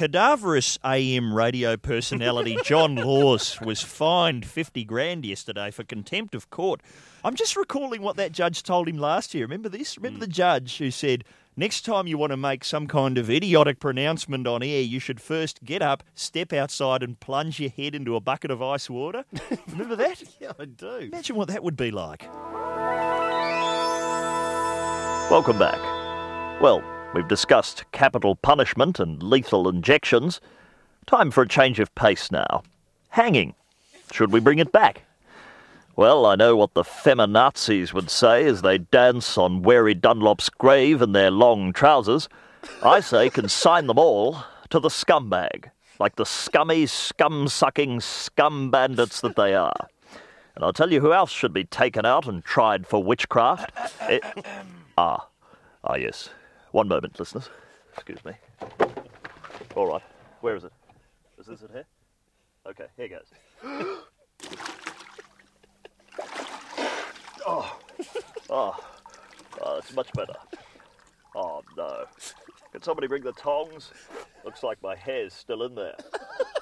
cadaverous AM radio personality John Laws was fined 50 grand yesterday for contempt of court. I'm just recalling what that judge told him last year. Remember this? Remember the judge who said, next time you want to make some kind of idiotic pronouncement on air, you should first get up, step outside and plunge your head into a bucket of ice water. Remember that? Yeah, I do. Imagine what that would be like. Welcome back. Well, we've discussed capital punishment and lethal injections. Time for a change of pace now. Hanging. Should we bring it back? Well, I know what the feminazis would say as they dance on Wary Dunlop's grave in their long trousers. I say consign them all to the scumbag, like the scummy, scum-sucking scum bandits that they are. And I'll tell you who else should be taken out and tried for witchcraft. Yes. One moment, listeners. Excuse me. All right. Where is it? Is this it here? Okay, here goes. It's much better. Oh, no. Can somebody bring the tongs? Looks like my hair's still in there.